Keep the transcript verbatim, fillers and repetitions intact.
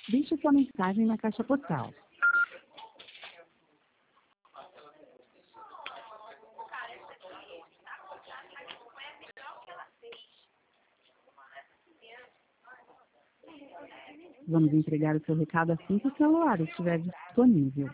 Deixe sua mensagem na caixa postal. Vamos entregar o seu recado assim que o celular estiver disponível.